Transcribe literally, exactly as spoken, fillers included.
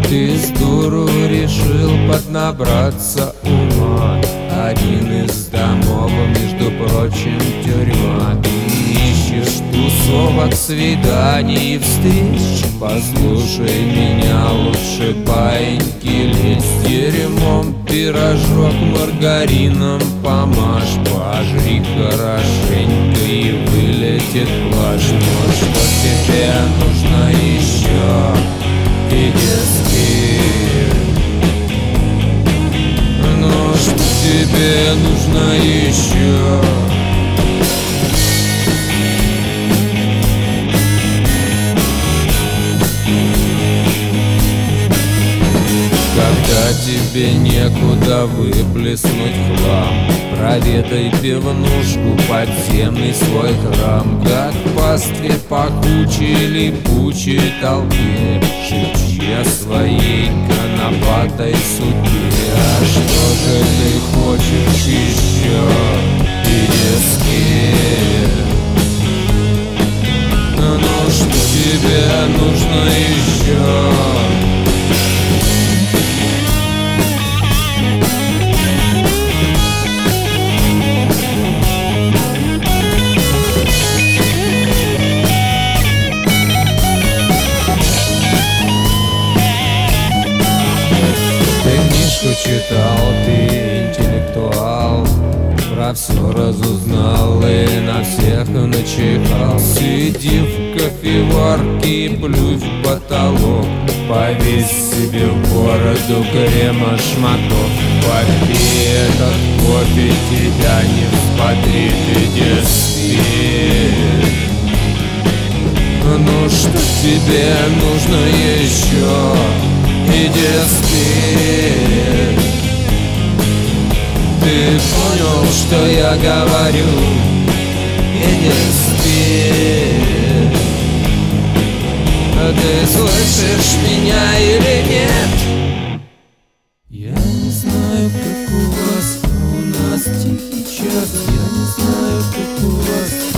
Ты с дуру решил поднабраться ума. Один из домов, между прочим, тюрьма. Ты ищешь тусовок, свиданий и встреч. Послушай меня, лучше баиньки лезь. Дерьмом пирожок маргарином помажь. Пожри хорошенько и вылетит плащ. Но что тебе нужно еще? Иди спи. Ну что тебе нужно еще? Когда тебе некуда выплеснуть хлам, проведай пивнушку, подземный свой храм. Как в пастве пахучей липучей толпе, шепчи о своей конопатой судьбе. А что же ты хочешь еще, Ириски? Ну что тебе нужно еще? Читал, ты интеллектуал, про все разузнал и на всех начихал. Сиди в кофеварке и плюй в потолок, повесь себе в бороду крема шматов. Попей этот кофе, тебя не взбодрит, иди спи. Ну что тебе нужно еще? Иди спи. Ты понял, что я говорю? Иди спи. Ты слышишь меня или нет? Я не знаю, как у вас, но у нас тихий час. Я не знаю, как у вас.